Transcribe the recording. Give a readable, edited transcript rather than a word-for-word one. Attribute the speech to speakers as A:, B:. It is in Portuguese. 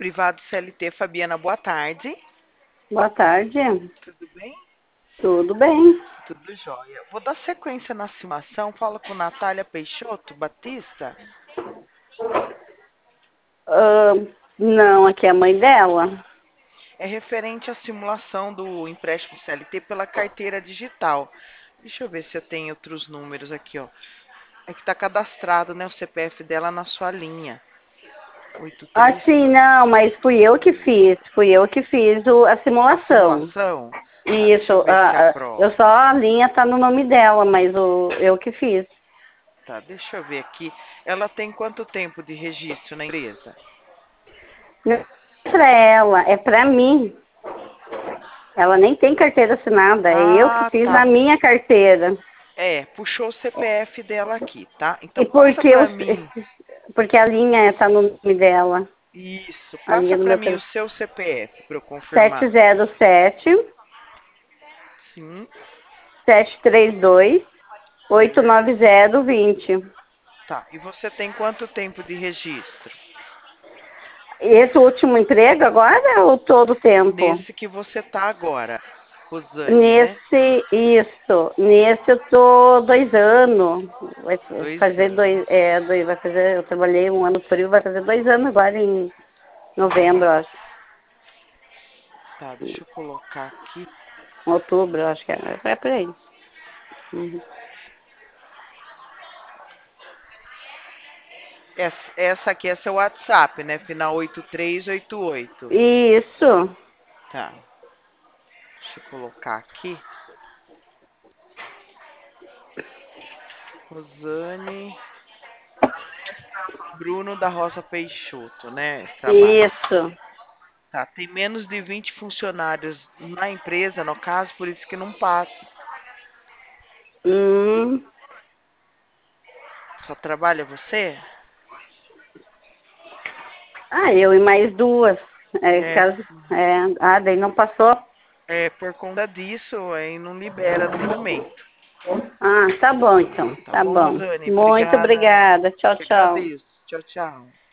A: Privado CLT, Fabiana, boa tarde.
B: Boa tarde.
A: Tudo bem?
B: Tudo bem?
A: Tudo jóia. Vou dar sequência na simulação. Fala com Natália Peixoto Batista.
B: Ah, não, aqui é a mãe dela.
A: É referente à simulação do empréstimo CLT pela carteira digital. Deixa eu ver se eu tenho outros números aqui, ó. É que está cadastrado, né, o CPF dela na sua linha. 83.
B: Sim, não, mas fui eu que fiz. Fui eu que fiz a
A: A
B: simulação.
A: simulação? Tá, deixa eu
B: Isso.
A: ver se
B: Eu
A: aprova.
B: só a linha tá no nome dela, mas eu que fiz.
A: Tá, deixa eu ver aqui. Ela tem quanto tempo de registro na empresa?
B: Não é pra ela, é pra mim. Ela nem tem carteira assinada. É eu que
A: Ah,
B: fiz
A: tá.
B: na minha carteira.
A: Puxou o CPF dela aqui, tá?
B: E
A: Então passa pra mim.
B: porque a linha tá no nome dela.
A: Isso,
B: A
A: passa
B: linha do
A: pra
B: meu
A: mim o
B: telefone.
A: seu CPF pra eu confirmar.
B: 707
A: Sim,
B: 732
A: certo.
B: 89020.
A: Tá. E você tem quanto tempo de registro?
B: Esse último emprego agora ou todo o tempo?
A: Nesse que você tá agora, Rosane, né?
B: Nesse eu tô 2 anos. Vai
A: 2
B: fazer
A: anos.
B: vai fazer, eu trabalhei um ano frio, vai fazer 2 anos agora em novembro, eu acho.
A: Tá, deixa eu colocar aqui.
B: Outubro, eu acho que é por aí. Uhum.
A: Essa aqui é seu WhatsApp, né? Final 8388.
B: Isso.
A: Tá. Deixa eu colocar aqui. Rosane Bruno da Rosa Peixoto, né? Trabalho.
B: Isso.
A: Tá, tem menos de 20 funcionários na empresa, no caso, por isso que não passa.
B: Hum.
A: Só trabalha você?
B: Eu e mais duas.
A: É,
B: Daí não passou.
A: por conta disso, aí não libera no momento.
B: Tá bom então.
A: Tá
B: Tá
A: bom,
B: bom.
A: Rosane?
B: Muito
A: Obrigada.
B: obrigada. Tchau,
A: Que
B: tchau.
A: agradeço. Tchau, tchau.